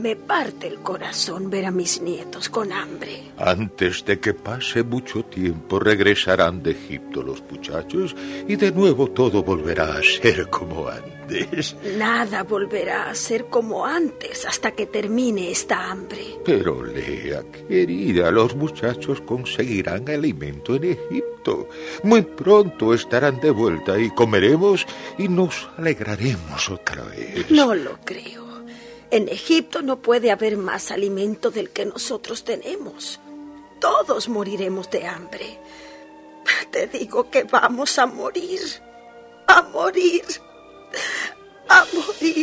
Me parte el corazón ver a mis nietos con hambre. Antes de que pase mucho tiempo regresarán de Egipto los muchachos y de nuevo todo volverá a ser como antes. Nada volverá a ser como antes hasta que termine esta hambre. Pero Lea, querida, los muchachos conseguirán alimento en Egipto. Muy pronto estarán de vuelta y comeremos y nos alegraremos otra vez. No lo creo. En Egipto no puede haber más alimento del que nosotros tenemos. Todos moriremos de hambre. Te digo que vamos a morir. A morir. A morir.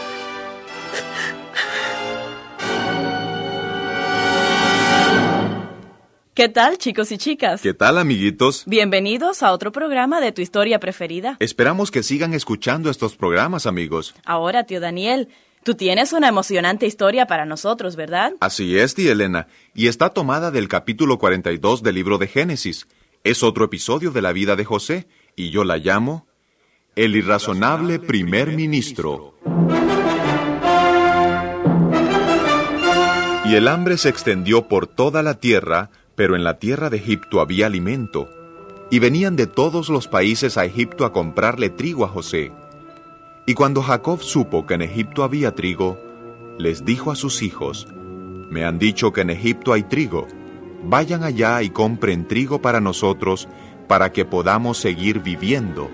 ¿Qué tal, chicos y chicas? ¿Qué tal, amiguitos? Bienvenidos a otro programa de Tu Historia Preferida. Esperamos que sigan escuchando estos programas, amigos. Ahora, tío Daniel, tú tienes una emocionante historia para nosotros, ¿verdad? Así es, tía Elena, y está tomada del capítulo 42 del libro de Génesis. Es otro episodio de la vida de José, y yo la llamo El irrazonable primer ministro. Y el hambre se extendió por toda la tierra, pero en la tierra de Egipto había alimento, y venían de todos los países a Egipto a comprarle trigo a José. Y cuando Jacob supo que en Egipto había trigo, les dijo a sus hijos: «Me han dicho que en Egipto hay trigo. Vayan allá y compren trigo para nosotros, para que podamos seguir viviendo».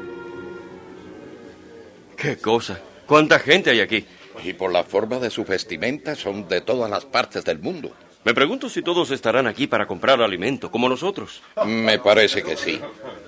¡Qué cosa! ¿Cuánta gente hay aquí? Y por la forma de su vestimenta son de todas las partes del mundo. Me pregunto si todos estarán aquí para comprar alimento, como nosotros. Me parece que sí.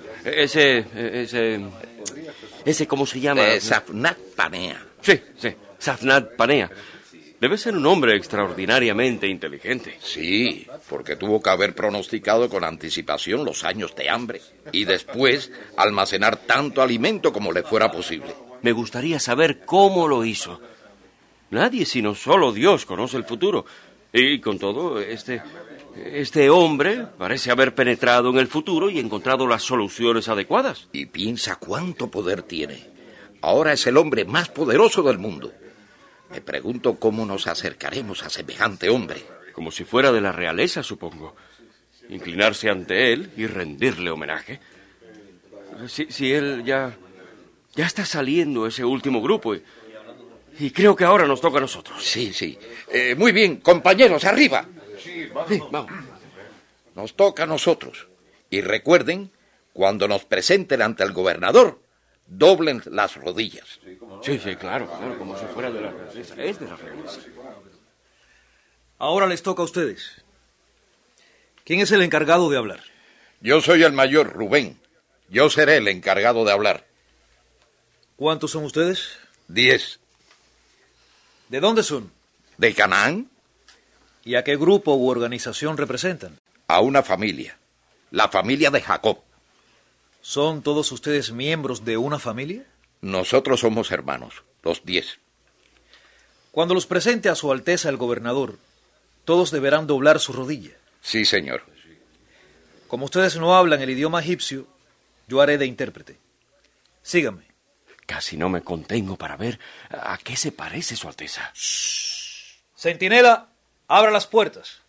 Ese, ¿cómo se llama? Safnat Panea. Sí, Safnat Panea. Debe ser un hombre extraordinariamente inteligente. Sí, porque tuvo que haber pronosticado con anticipación los años de hambre y después almacenar tanto alimento como le fuera posible. Me gustaría saber cómo lo hizo. Nadie sino solo Dios conoce el futuro. Y con todo, este hombre parece haber penetrado en el futuro y encontrado las soluciones adecuadas. Y piensa cuánto poder tiene. Ahora es el hombre más poderoso del mundo. Me pregunto cómo nos acercaremos a semejante hombre. Como si fuera de la realeza, supongo. Inclinarse ante él y rendirle homenaje. Si él ya está saliendo ese último grupo y creo que ahora nos toca a nosotros. Sí. Muy bien, compañeros, arriba. Sí, vamos. Nos toca a nosotros. Y recuerden, cuando nos presenten ante el gobernador, doblen las rodillas. Sí, claro, como si fuera de la realeza. Es de la realeza. Ahora les toca a ustedes. ¿Quién es el encargado de hablar? Yo soy el mayor, Rubén. Yo seré el encargado de hablar. ¿Cuántos son ustedes? 10. ¿De dónde son? ¿De Canaán? ¿Y a qué grupo u organización representan? A una familia. La familia de Jacob. ¿Son todos ustedes miembros de una familia? Nosotros somos hermanos, los 10. Cuando los presente a Su Alteza el gobernador, todos deberán doblar su rodilla. Sí, señor. Como ustedes no hablan el idioma egipcio, yo haré de intérprete. Síganme. Casi no me contengo para ver a qué se parece Su Alteza. ¡Shh! Centinela, abra las puertas.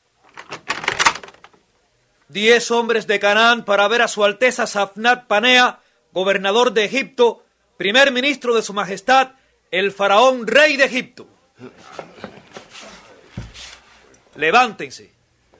10 hombres de Canaán para ver a Su Alteza Safnat Panea, gobernador de Egipto, primer ministro de Su Majestad, el faraón rey de Egipto. Levántense.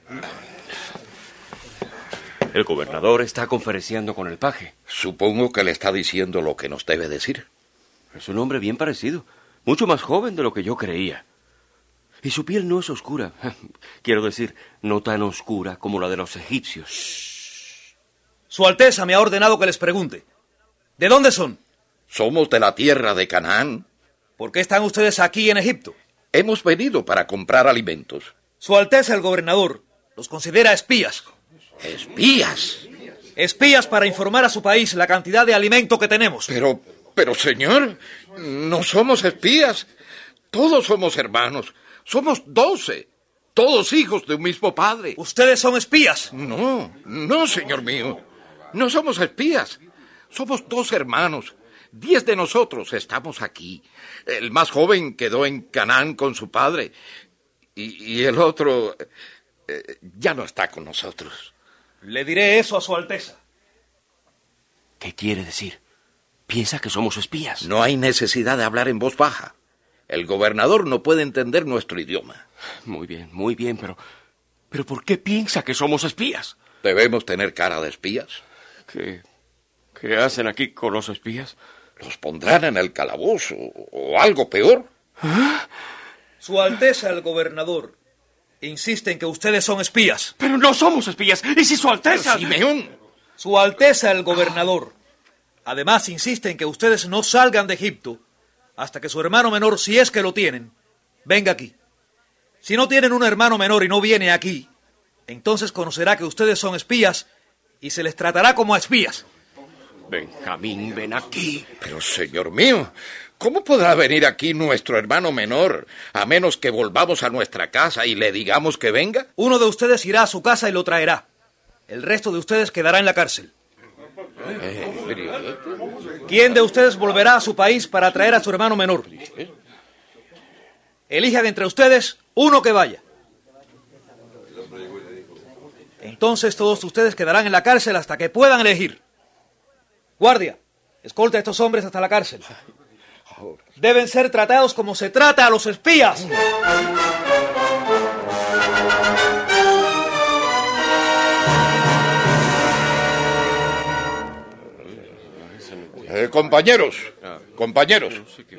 El gobernador está conferenciando con el paje. Supongo que le está diciendo lo que nos debe decir. Es un hombre bien parecido, mucho más joven de lo que yo creía. Y su piel no es oscura. Quiero decir, no tan oscura como la de los egipcios. Shh. Su Alteza me ha ordenado que les pregunte. ¿De dónde son? Somos de la tierra de Canaán. ¿Por qué están ustedes aquí en Egipto? Hemos venido para comprar alimentos. Su Alteza el gobernador los considera espías. ¿Espías? Espías para informar a su país la cantidad de alimento que tenemos. Pero señor, no somos espías. Todos somos hermanos. Somos 12. Todos hijos de un mismo padre. ¿Ustedes son espías? No, señor mío. No somos espías. Somos 2 hermanos. 10 de nosotros estamos aquí. El más joven quedó en Canaán con su padre. Y el otro ya no está con nosotros. Le diré eso a Su Alteza. ¿Qué quiere decir? ¿Piensa que somos espías? No hay necesidad de hablar en voz baja. El gobernador no puede entender nuestro idioma. Muy bien, pero ¿por qué piensa que somos espías? ¿Debemos tener cara de espías? ¿Qué hacen aquí con los espías? Los pondrán en el calabozo o algo peor. ¿Ah? Su Alteza el gobernador insiste en que ustedes son espías. Pero no somos espías. ¿Y si Su Alteza? Simeón. Su Alteza el gobernador además insiste en que ustedes no salgan de Egipto hasta que su hermano menor, si es que lo tienen, venga aquí. Si no tienen un hermano menor y no viene aquí, entonces conocerá que ustedes son espías y se les tratará como a espías. Benjamín, ven aquí. Pero, señor mío, ¿cómo podrá venir aquí nuestro hermano menor a menos que volvamos a nuestra casa y le digamos que venga? Uno de ustedes irá a su casa y lo traerá. El resto de ustedes quedará en la cárcel. ¿Quién de ustedes volverá a su país para traer a su hermano menor? Elijan entre ustedes uno que vaya. Entonces todos ustedes quedarán en la cárcel hasta que puedan elegir. Guardia, escolta a estos hombres hasta la cárcel. Deben ser tratados como se trata a los espías. Compañeros,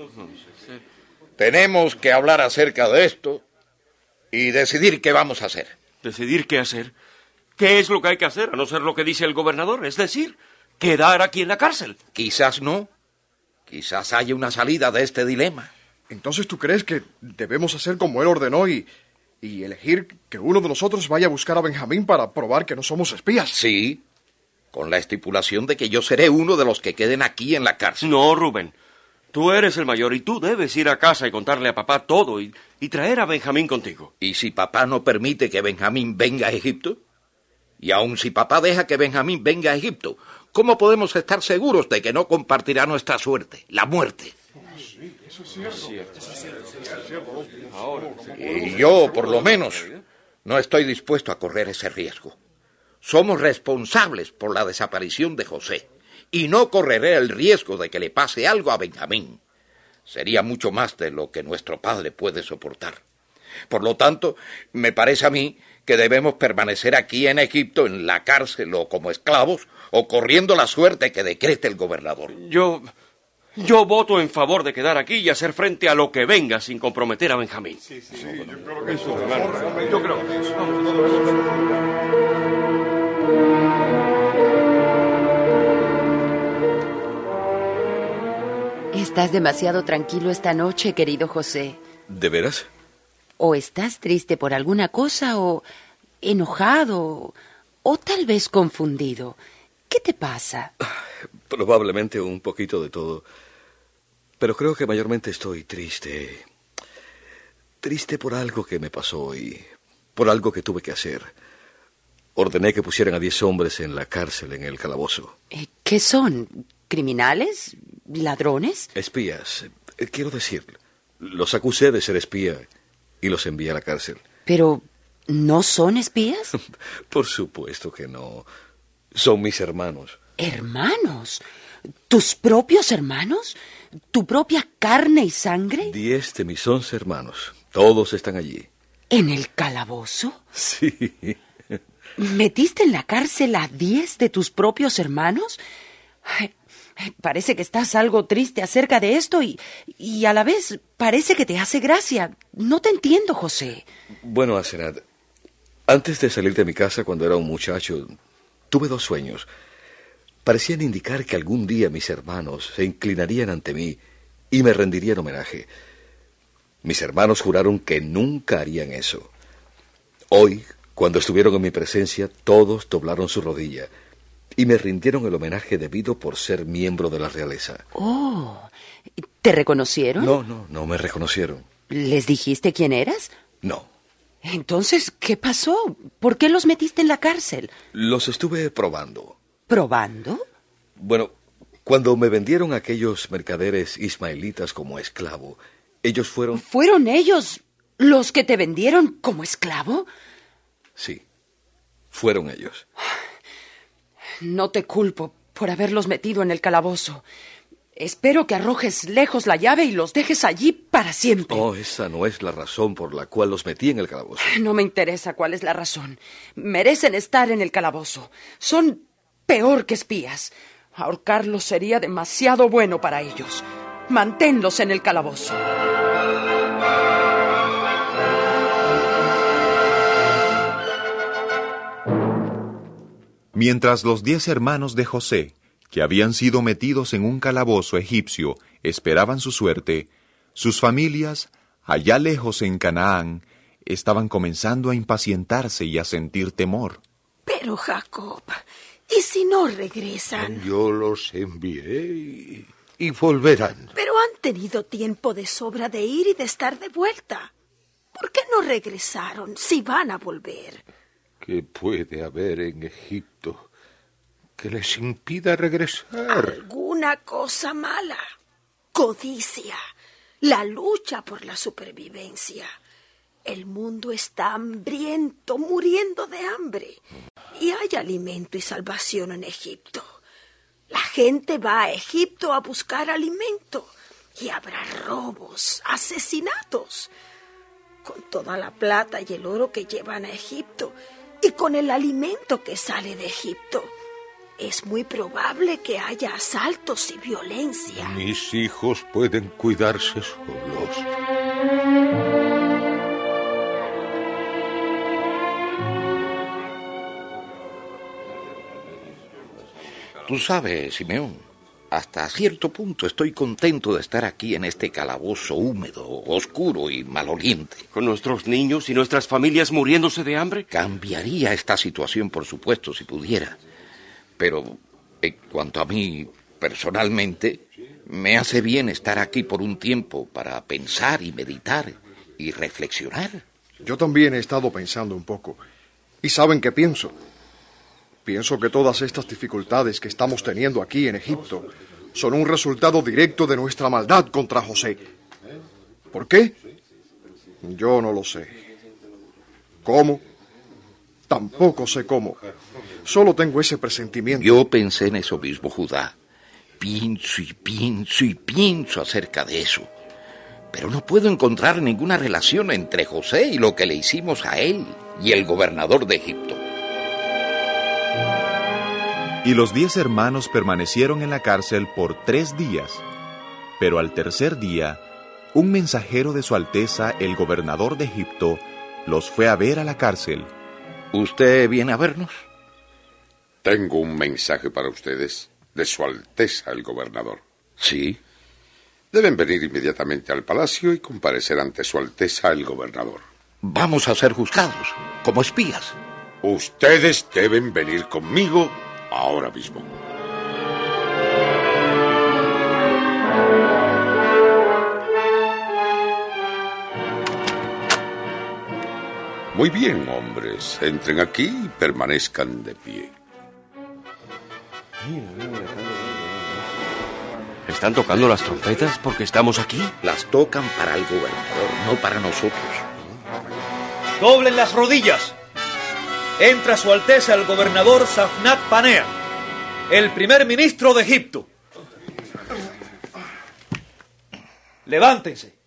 tenemos que hablar acerca de esto y decidir qué vamos a hacer. ¿Decidir qué hacer? ¿Qué es lo que hay que hacer, a no ser lo que dice el gobernador? Es decir, quedar aquí en la cárcel. Quizás no. Quizás haya una salida de este dilema. Entonces, ¿tú crees que debemos hacer como él ordenó y elegir que uno de nosotros vaya a buscar a Benjamín para probar que no somos espías? Sí, con la estipulación de que yo seré uno de los que queden aquí en la cárcel. No, Rubén. Tú eres el mayor y tú debes ir a casa y contarle a papá todo y traer a Benjamín contigo. ¿Y si papá no permite que Benjamín venga a Egipto? Y aun si papá deja que Benjamín venga a Egipto, ¿cómo podemos estar seguros de que no compartirá nuestra suerte, la muerte? Y yo, por lo menos, no estoy dispuesto a correr ese riesgo. Somos responsables por la desaparición de José, y no correré el riesgo de que le pase algo a Benjamín. Sería mucho más de lo que nuestro padre puede soportar. Por lo tanto, me parece a mí que debemos permanecer aquí en Egipto, en la cárcel o como esclavos, o corriendo la suerte que decrete el gobernador. Yo voto en favor de quedar aquí y hacer frente a lo que venga sin comprometer a Benjamín. Yo creo que eso. Yo creo que eso. Estás demasiado tranquilo esta noche, querido José. ¿De veras? O estás triste por alguna cosa, o enojado, o tal vez confundido. ¿Qué te pasa? Probablemente un poquito de todo. Pero creo que mayormente estoy triste. Triste por algo que me pasó y por algo que tuve que hacer. Ordené que pusieran a 10 hombres en la cárcel, en el calabozo. ¿Qué son? ¿Criminales? ¿Ladrones? Espías. Quiero decir, los acusé de ser espía y los envié a la cárcel. ¿Pero no son espías? Por supuesto que no. Son mis hermanos. ¿Hermanos? ¿Tus propios hermanos? ¿Tu propia carne y sangre? 10 de mis 11 hermanos. Todos están allí. ¿En el calabozo? Sí. ¿Metiste en la cárcel a 10 de tus propios hermanos? Ay, parece que estás algo triste acerca de esto y a la vez parece que te hace gracia. No te entiendo, José. Bueno, Asenat, antes de salir de mi casa cuando era un muchacho, tuve 2 sueños. Parecían indicar que algún día mis hermanos se inclinarían ante mí y me rendirían homenaje. Mis hermanos juraron que nunca harían eso. Hoy, cuando estuvieron en mi presencia, todos doblaron su rodilla y me rindieron el homenaje debido por ser miembro de la realeza. Oh, ¿te reconocieron? No me reconocieron. ¿Les dijiste quién eras? No. Entonces, ¿qué pasó? ¿Por qué los metiste en la cárcel? Los estuve probando. ¿Probando? Bueno, Cuando me vendieron aquellos mercaderes ismaelitas como esclavo, ellos fueron... ¿Fueron ellos los que te vendieron como esclavo? Sí, fueron ellos. No te culpo por haberlos metido en el calabozo. Espero que arrojes lejos la llave y los dejes allí para siempre. Oh, esa no es la razón por la cual los metí en el calabozo. No me interesa cuál es la razón. Merecen estar en el calabozo. Son peor que espías. Ahorcarlos sería demasiado bueno para ellos. Manténlos en el calabozo. Mientras los 10 hermanos de José, que habían sido metidos en un calabozo egipcio, esperaban su suerte, sus familias, allá lejos en Canaán, estaban comenzando a impacientarse y a sentir temor. Pero, Jacob, ¿y si no regresan? Yo los envié y volverán. Pero han tenido tiempo de sobra de ir y de estar de vuelta. ¿Por qué no regresaron si van a volver? ¿Qué puede haber en Egipto que les impida regresar? Alguna cosa mala. Codicia. La lucha por la supervivencia. El mundo está hambriento, muriendo de hambre. Y hay alimento y salvación en Egipto. La gente va a Egipto a buscar alimento. Y habrá robos, asesinatos. Con toda la plata y el oro que llevan a Egipto, y con el alimento que sale de Egipto, es muy probable que haya asaltos y violencia. Mis hijos pueden cuidarse solos. Tú sabes, Simeón, hasta cierto punto estoy contento de estar aquí en este calabozo húmedo, oscuro y maloliente. ¿Con nuestros niños y nuestras familias muriéndose de hambre? Cambiaría esta situación, por supuesto, si pudiera. Pero, en cuanto a mí, personalmente, me hace bien estar aquí por un tiempo para pensar y meditar y reflexionar. Yo también he estado pensando un poco. ¿Y saben qué pienso? Pienso que todas estas dificultades que estamos teniendo aquí en Egipto son un resultado directo de nuestra maldad contra José. ¿Por qué? Yo no lo sé. ¿Cómo? Tampoco sé cómo. Solo tengo ese presentimiento. Yo pensé en eso mismo, Judá. Pienso y pienso y pienso acerca de eso. Pero no puedo encontrar ninguna relación entre José y lo que le hicimos a él y el gobernador de Egipto. Y los 10 hermanos permanecieron en la cárcel por 3 días. Pero al tercer día, un mensajero de Su Alteza, el gobernador de Egipto, los fue a ver a la cárcel. ¿Usted viene a vernos? Tengo un mensaje para ustedes de Su Alteza, el gobernador. Sí. Deben venir inmediatamente al palacio y comparecer ante Su Alteza, el gobernador. Vamos a ser juzgados, como espías. Ustedes deben venir conmigo ahora mismo. Muy bien, hombres. Entren aquí y permanezcan de pie. ¿Están tocando las trompetas porque estamos aquí? Las tocan para el gobernador, no para nosotros. ¡Doblen las rodillas! Entra Su Alteza el gobernador Safnat Panea, el primer ministro de Egipto. Levántense.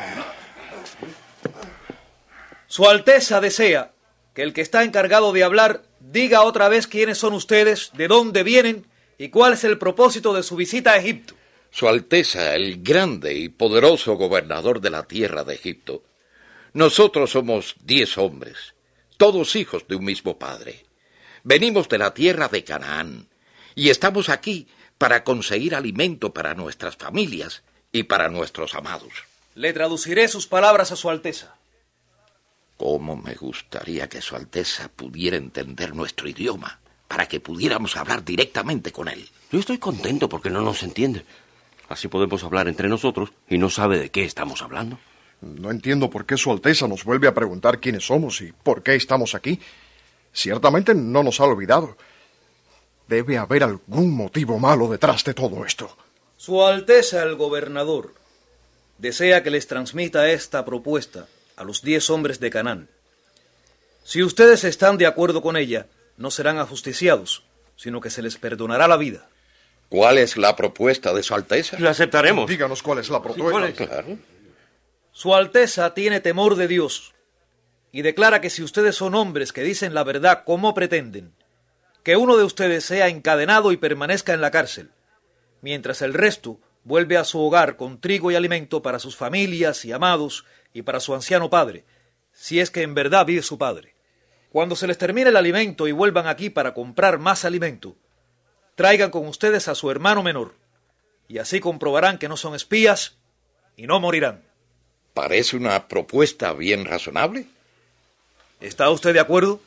Su Alteza desea que el que está encargado de hablar diga otra vez quiénes son ustedes, de dónde vienen y cuál es el propósito de su visita a Egipto. Su Alteza, el grande y poderoso gobernador de la tierra de Egipto. Nosotros somos 10 hombres, todos hijos de un mismo padre. Venimos de la tierra de Canaán y estamos aquí para conseguir alimento para nuestras familias y para nuestros amados. Le traduciré sus palabras a Su Alteza. Cómo me gustaría que Su Alteza pudiera entender nuestro idioma, para que pudiéramos hablar directamente con él. Yo estoy contento porque no nos entiende. Así podemos hablar entre nosotros y no sabe de qué estamos hablando. No entiendo por qué Su Alteza nos vuelve a preguntar quiénes somos y por qué estamos aquí. Ciertamente no nos ha olvidado. Debe haber algún motivo malo detrás de todo esto. Su Alteza el Gobernador desea que les transmita esta propuesta a los 10 hombres de Canaán. Si ustedes están de acuerdo con ella, no serán ajusticiados, sino que se les perdonará la vida. ¿Cuál es la propuesta de Su Alteza? La aceptaremos. Díganos cuál es la propuesta. ¿Cuál es? Claro. Su Alteza tiene temor de Dios y declara que si ustedes son hombres que dicen la verdad como pretenden, que uno de ustedes sea encadenado y permanezca en la cárcel, mientras el resto vuelve a su hogar con trigo y alimento para sus familias y amados y para su anciano padre, si es que en verdad vive su padre. Cuando se les termine el alimento y vuelvan aquí para comprar más alimento, traigan con ustedes a su hermano menor, y así comprobarán que no son espías y no morirán. ¿Parece una propuesta bien razonable? ¿Está usted de acuerdo?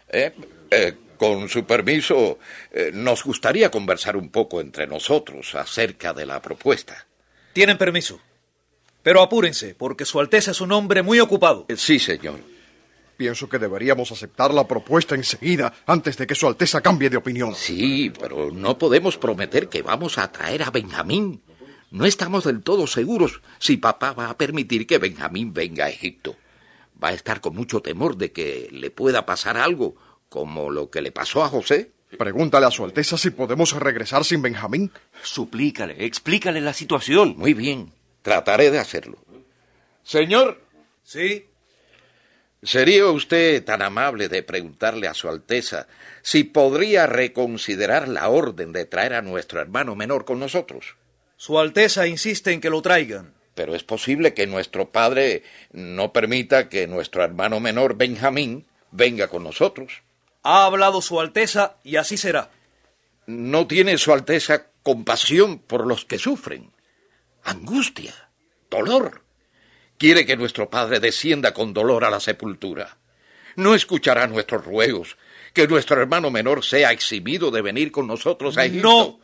Con su permiso, nos gustaría conversar un poco entre nosotros acerca de la propuesta. Tienen permiso. Pero apúrense, porque Su Alteza es un hombre muy ocupado. Sí, señor. Pienso que deberíamos aceptar la propuesta enseguida, antes de que Su Alteza cambie de opinión. Sí, pero no podemos prometer que vamos a traer a Benjamín. No estamos del todo seguros si papá va a permitir que Benjamín venga a Egipto. Va a estar con mucho temor de que le pueda pasar algo, como lo que le pasó a José. Pregúntale a Su Alteza si podemos regresar sin Benjamín. Suplícale, explícale la situación. Muy bien, trataré de hacerlo. Señor. Sí. ¿Sería usted tan amable de preguntarle a Su Alteza si podría reconsiderar la orden de traer a nuestro hermano menor con nosotros? Su Alteza insiste en que lo traigan. Pero es posible que nuestro padre no permita que nuestro hermano menor, Benjamín, venga con nosotros. Ha hablado Su Alteza y así será. ¿No tiene Su Alteza compasión por los que sufren? Angustia, dolor. Quiere que nuestro padre descienda con dolor a la sepultura. No escuchará nuestros ruegos, que nuestro hermano menor sea eximido de venir con nosotros a Egipto. No.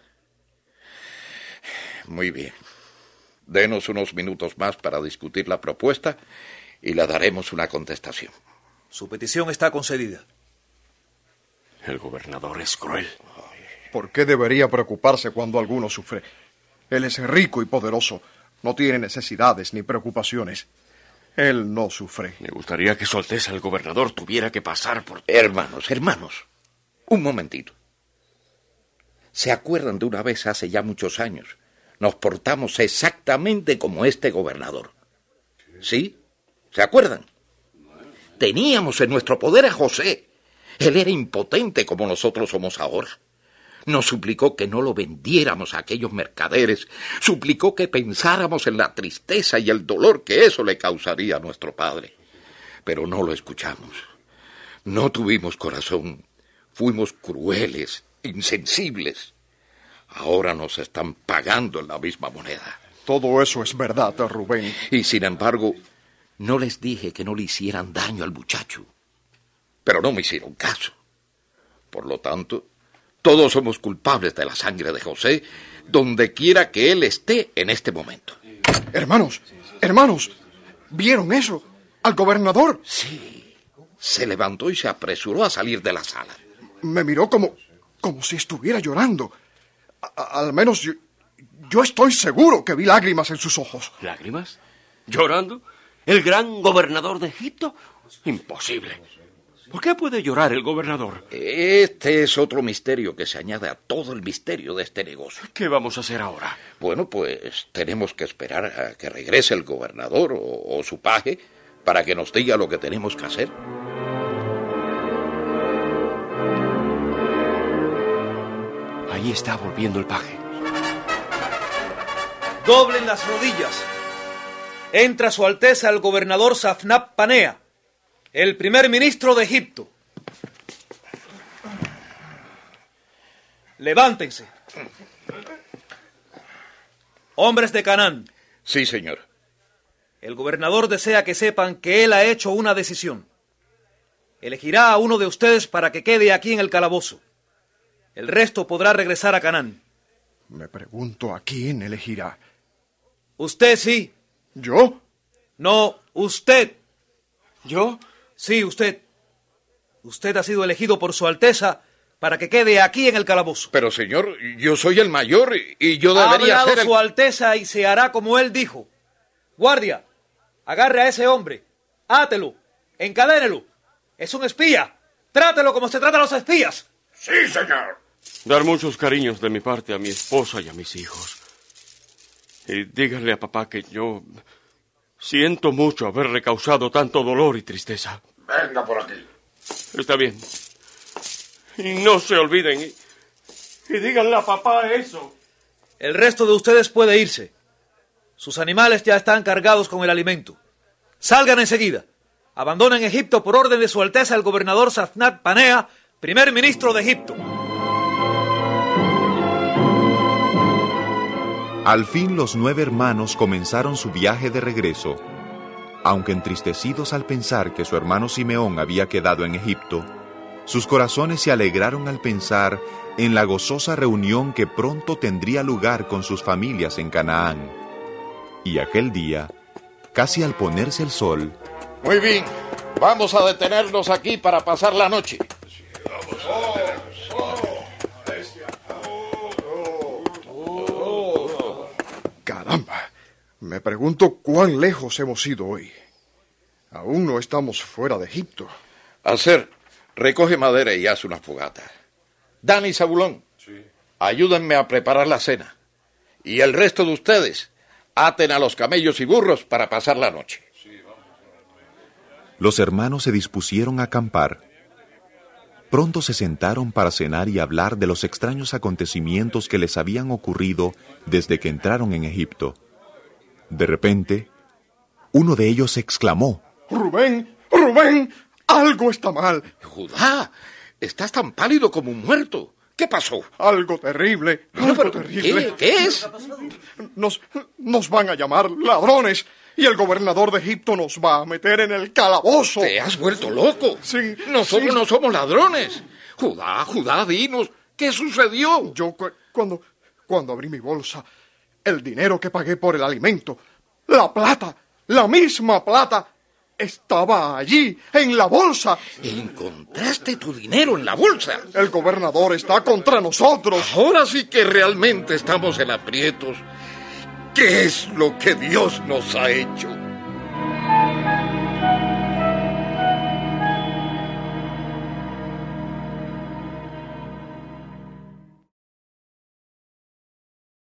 Muy bien. Denos unos minutos más para discutir la propuesta y le daremos una contestación. Su petición está concedida. El gobernador es cruel. ¿Por qué debería preocuparse cuando alguno sufre? Él es rico y poderoso. No tiene necesidades ni preocupaciones. Él no sufre. Me gustaría que Su Alteza el gobernador tuviera que pasar por... Hermanos, un momentito. ¿Se acuerdan de una vez hace ya muchos años? Nos portamos exactamente como este gobernador. ¿Sí? ¿Se acuerdan? Teníamos en nuestro poder a José. Él era impotente como nosotros somos ahora. Nos suplicó que no lo vendiéramos a aquellos mercaderes. Suplicó que pensáramos en la tristeza y el dolor que eso le causaría a nuestro padre. Pero no lo escuchamos. No tuvimos corazón. Fuimos crueles, insensibles. Ahora nos están pagando en la misma moneda. Todo eso es verdad, Rubén. Y sin embargo, no les dije que no le hicieran daño al muchacho. Pero no me hicieron caso. Por lo tanto, todos somos culpables de la sangre de José, donde quiera que él esté en este momento. Hermanos, ¿vieron eso? ¿Al gobernador? Sí. Se levantó y se apresuró a salir de la sala. Me miró como si estuviera llorando. Al menos yo estoy seguro que vi lágrimas en sus ojos. ¿Lágrimas? ¿Llorando? ¿El gran gobernador de Egipto? Imposible. ¿Por qué puede llorar el gobernador? Este es otro misterio que se añade a todo el misterio de este negocio. ¿Qué vamos a hacer ahora? Bueno, pues tenemos que esperar a que regrese el gobernador o su paje para que nos diga lo que tenemos que hacer. Ahí está volviendo el paje. Doblen las rodillas. Entra Su Alteza el gobernador Safnap Panea, el primer ministro de Egipto. Levántense. Hombres de Canaán. Sí, señor. El gobernador desea que sepan que él ha hecho una decisión. Elegirá a uno de ustedes para que quede aquí en el calabozo. El resto podrá regresar a Canaán. Me pregunto a quién elegirá. Usted sí. ¿Yo? No, usted. ¿Yo? Sí, usted. Usted ha sido elegido por Su Alteza para que quede aquí en el calabozo. Pero, señor, yo soy el mayor y yo Ha debería hablado ser el... Su Alteza y se hará como él dijo. Guardia, agarre a ese hombre, átelo, encadénelo. Es un espía. Trátelo como se trata a los espías. Sí, señor. Dar muchos cariños de mi parte a mi esposa y a mis hijos. Y díganle a papá que yo siento mucho haberle causado tanto dolor y tristeza. Venga por aquí. Está bien. Y no se olviden. Y díganle a papá eso. El resto de ustedes puede irse. Sus animales ya están cargados con el alimento. Salgan enseguida. Abandonen Egipto por orden de Su Alteza el gobernador Safnat Panea, primer ministro de Egipto. Al fin los 9 hermanos comenzaron su viaje de regreso. Aunque entristecidos al pensar que su hermano Simeón había quedado en Egipto, sus corazones se alegraron al pensar en la gozosa reunión que pronto tendría lugar con sus familias en Canaán. Y aquel día, casi al ponerse el sol... Muy bien, vamos a detenernos aquí para pasar la noche. Caramba, me pregunto cuán lejos hemos ido hoy. Aún no estamos fuera de Egipto. Aser, recoge madera y haz una fogata. Dan y Zabulón, ayúdenme a preparar la cena. Y el resto de ustedes, aten a los camellos y burros para pasar la noche. Los hermanos se dispusieron a acampar. Pronto se sentaron para cenar y hablar de los extraños acontecimientos que les habían ocurrido desde que entraron en Egipto. De repente, uno de ellos exclamó: ¡Rubén! ¡Rubén! ¡Algo está mal! Judá, estás tan pálido como un muerto. ¿Qué pasó? Algo terrible. Algo terrible. ¿Qué es? Nos van a llamar ladrones y el gobernador de Egipto nos va a meter en el calabozo. ¿Te has vuelto loco? Sí. Nosotros no somos ladrones. Judá, dinos, ¿qué sucedió? Yo cuando abrí mi bolsa, el dinero que pagué por el alimento, la plata, la misma plata, estaba allí, en la bolsa. ¿Encontraste tu dinero en la bolsa? El gobernador está contra nosotros. Ahora sí que realmente estamos en aprietos. ¿Qué es lo que Dios nos ha hecho?